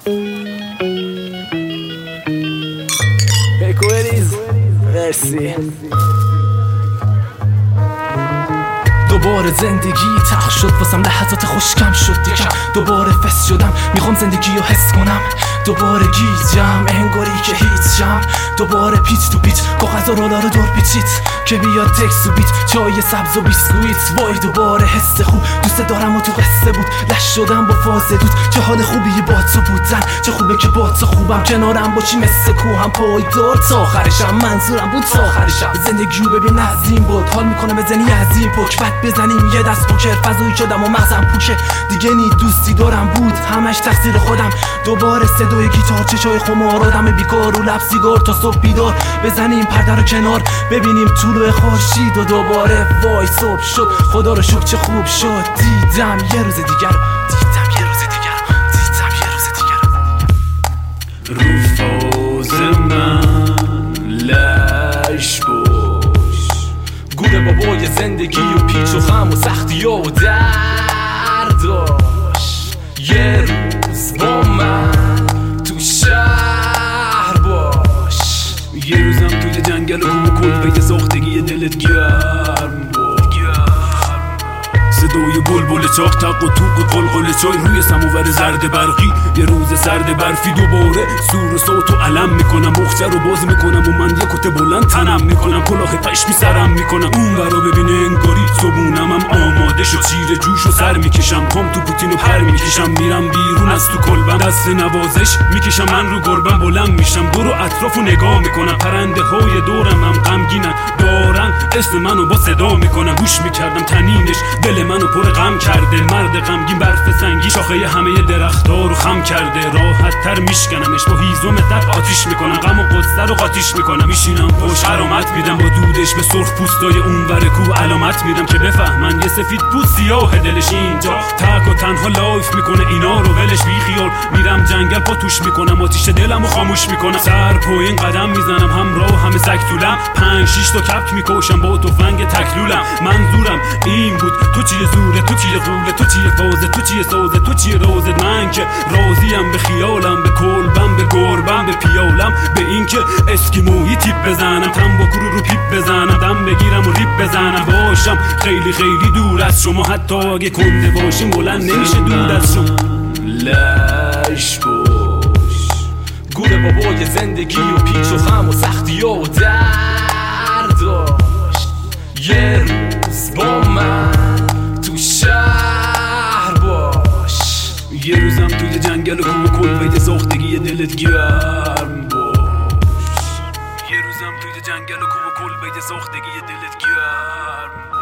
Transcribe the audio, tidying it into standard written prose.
بکوریز مرسی. دوباره زندگی تلخ شد واسم، لحظات خوشکم شد دیگه. دوباره فس شدم میخوام زندگی رو حس کنم. دوباره گیجم انگاری که هیچم. دوباره پیچ تو پیچ کاغذ و رولار دور پیچید که بیاد تکس و بیت، چای سبز و بیسکویت. وای دوباره حس خوب دوست دارم و تو قصه بود. لش شدم با فاز دود، چه حال خوبی با تو بودن. چه خوبه که با تو خوبم کنارم باشی مثل کوهم پایدار تا آخرشم. منظورم بود تا آخرشم. زندگیو ببین از این بود، حال میکنم بزنی از این پک بعد بزنیم یه دست پوکر. فضایی شدم و مغزم پوشه دیگه نی دوستی دارم بود همش تقصیر خودم. دوباره صدای گیتار، چشای خمار، آدم بیکار و لب سیگار تا صبح بیدار. بزنیم پرده رو کنار ببینیم طلوع خورشید و دوباره وای صبح شد. خدا رو شکر چه خوب شد. دیدم یه روز دیگر، دیدم یه روز دیگر، دیدم یه روز دیگر. رو فاز من لش باش، گوره بابای زندگی و پیچ و خم و سختی و درداش. یه روز با من تو شهر باش. یه روزم توی جنگل و کوم و کلبه ساختگی دلت گرم باش. صدای بلبل چاق تق و توق و قلقل چای روی سماور زرد برقی. یه روز سرد برفی دوباره سور و صوت و علم میکنم. مخچه رو باز میکنم و من یه کت بلند تنم میکنم. کلاه پشمی سرم میکنم اون برا ببینه انگاری صبونم هم آماده شد. شیر جوش و سر میکشم پام تو پوتین و پر میکشم. میرم بیرون از تو کلبم دست نوازش میکشم. من رو گربم بلند میشم دور و اطراف و نگاه میکنم. پرنده های دورم هم غمگینن دارن اسم منو با صدا میکنم. گوش میکردم تنینش دل منو پر غم کرده. مرد غمگین برف سنگی شاخه همه درخت‌ها رو خم کرده. راحت تر میشکنمش با هیزم تر آتیش میکنم. غم و قصه رو قاطیش میکنم. میشینم پشت علامت میدم با دودش به سرخ پوستای اون ور کوه. علامت میدم که بفهمن یه سفید پوست سیاه دلش اینجا تک و تنها لایف میکنه. اینا رو ولش بی خیال. میرم جنگل پا توش میکنم آتیش دلمو خاموش میکنم. سر پایین قدم میزنم همراه همه سکتولم. 5-6 تا کپک میکشم با تفنگ تکلولم. منظورم این بود تو چیه زوره، تو چیه قوله، تو چیه فازه، تو چیه سازه، تو چیه روزه. من که راضیم به خیالم، به کلبم، به گربم، به پیالم، به این که اسکیمویی تیپ بزنم. تنباکو رو پیپ بزنم، دم بگیرم و ریپ بزنم. باشم خیلی خیلی دور از شما، حتی اگه کنده باشیم بلند نمیشه دور از شما. لش باش، گوره بابای زندگی و پیچ و خم و سختی و درداش. یه روز با من تو شهر باش. یه روزم توی جنگل و کوم و کلبه ساختگی دلت گرم باش. یه روزم توی جنگل و کوم و کلبه ساختگی دلت گرم.